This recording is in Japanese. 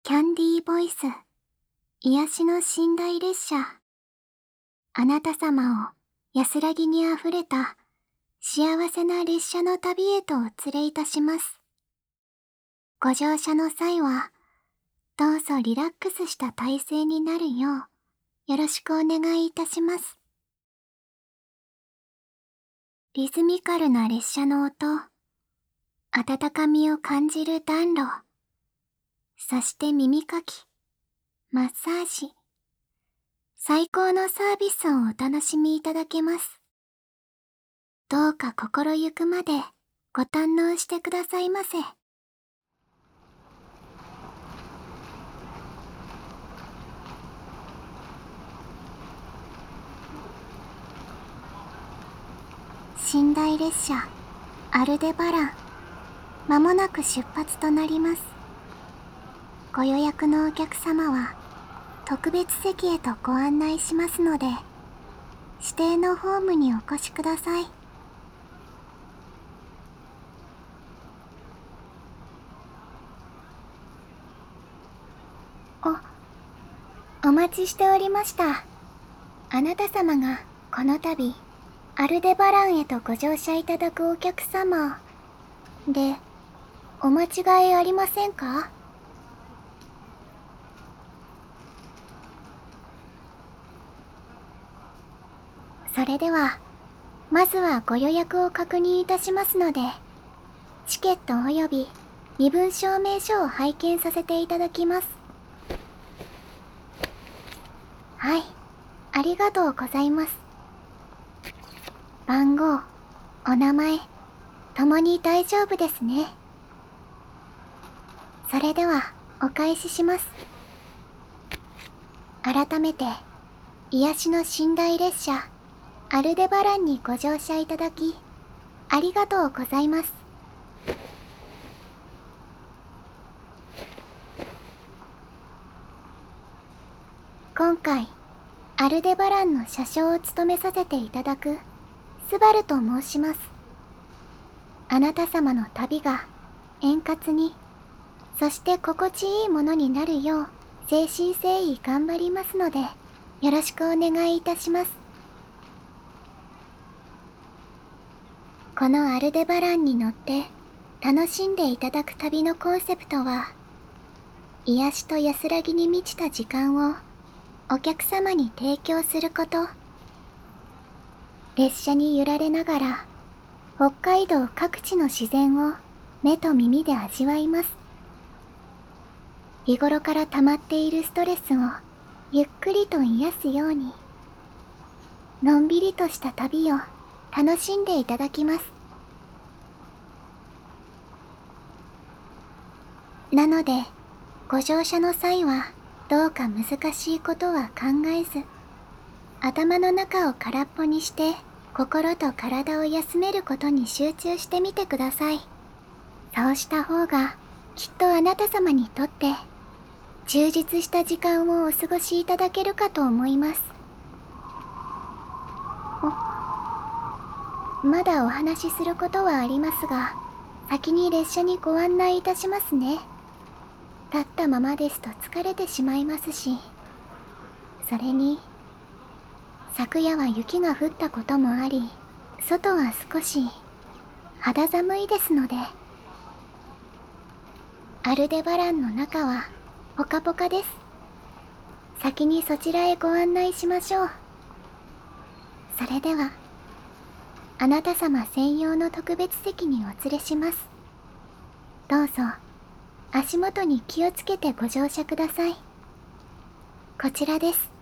キャンディーボイス、癒しの寝台列車。あなた様を安らぎにあふれた幸せな列車の旅へとお連れいたします。ご乗車の際は、どうぞリラックスした体勢になるようよろしくお願いいたします。リズミカルな列車の音、温かみを感じる暖炉、そして耳かき、マッサージ、最高のサービスをお楽しみいただけます。どうか心ゆくまでご堪能してくださいませ。寝台列車アルデバラン、まもなく出発となります。ご予約のお客様は特別席へとご案内しますので、指定のホームにお越しください。お待ちしておりました。あなた様がこの度アルデバランへとご乗車いただくお客様で、お間違いありませんか？それでは、まずはご予約を確認いたしますので、チケットおよび身分証明書を拝見させていただきます。はい、ありがとうございます。番号、お名前、ともに大丈夫ですね。それでは、お返しします。改めて、癒しの寝台列車、アルデバランにご乗車いただき、ありがとうございます。今回、アルデバランの車掌を務めさせていただく、スバルと申します。あなた様の旅が円滑に、そして心地いいものになるよう、誠心誠意頑張りますので、よろしくお願いいたします。このアルデバランに乗って楽しんでいただく旅のコンセプトは、癒しと安らぎに満ちた時間をお客様に提供すること。列車に揺られながら北海道各地の自然を目と耳で味わいます。日頃から溜まっているストレスをゆっくりと癒すように、のんびりとした旅を楽しんでいただきます。なので、ご乗車の際はどうか難しいことは考えず、頭の中を空っぽにして心と体を休めることに集中してみてください。そうした方がきっとあなた様にとって充実した時間をお過ごしいただけるかと思います。まだお話しすることはありますが、先に列車にご案内いたしますね。立ったままですと疲れてしまいますし、それに昨夜は雪が降ったこともあり、外は少し肌寒いですので、アルデバランの中はポカポカです。先にそちらへご案内しましょう。それでは、あなた様専用の特別席にお連れします。どうぞ、足元に気をつけてご乗車ください。こちらです。